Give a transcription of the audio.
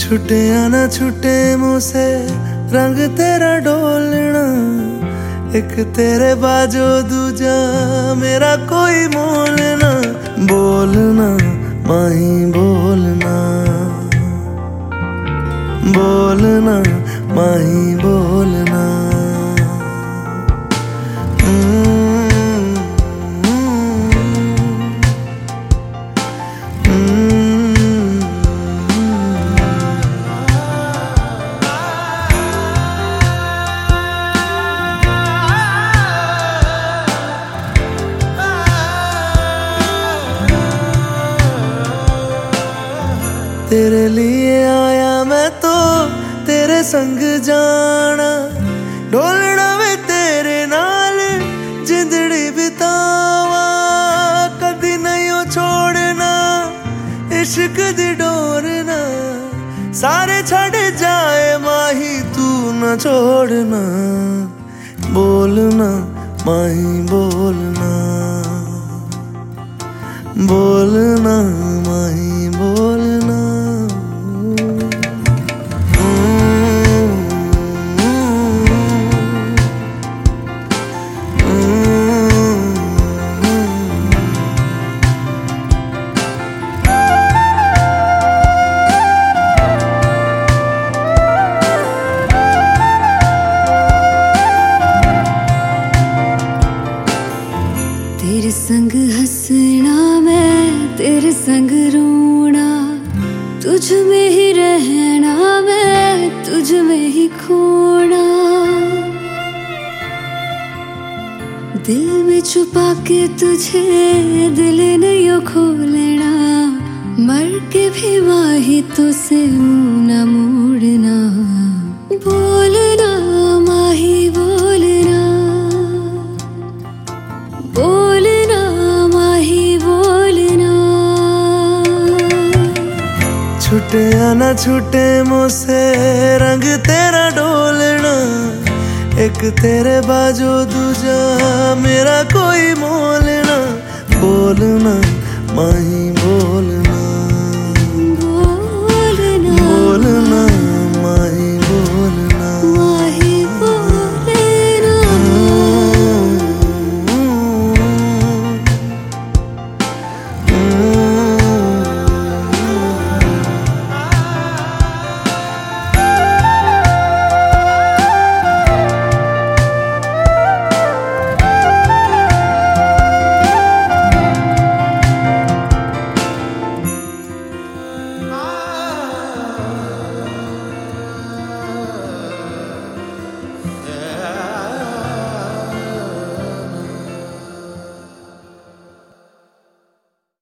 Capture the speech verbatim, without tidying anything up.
छुटे या ना छुटे मुझसे रंग तेरा डोलना, एक तेरे बाजो दूजा मेरा कोई मोल ना। बोलना माही बोलना, बोलना माही बोलना। तेरे लिए आया मैं तो तेरे संग जाना, डोलना वे तेरे नाल जिंदड़ी बितावा। कदी नहीं छोड़ना इश्क दी डोरना, सारे छड़ जाए माही तू न छोड़ना। बोलना माही बोलना, बोलना माही बोलना। तेरे संग हंसना मैं तेरे संग रोना, तुझ में ही रहना मैं तुझ में ही खोना। दिल में छुपा के तुझे दिल नहीं खोलना, मर के भी माही तुझसे मुंह न मोड़ना। बोलना माही बोलना, बोलना माही बोलना। छुटे या ना छुटे मुझसे रंग तेरा डोलना, एक तेरे बाजो दूजा मेरा कोई मोल ना। बोलना माही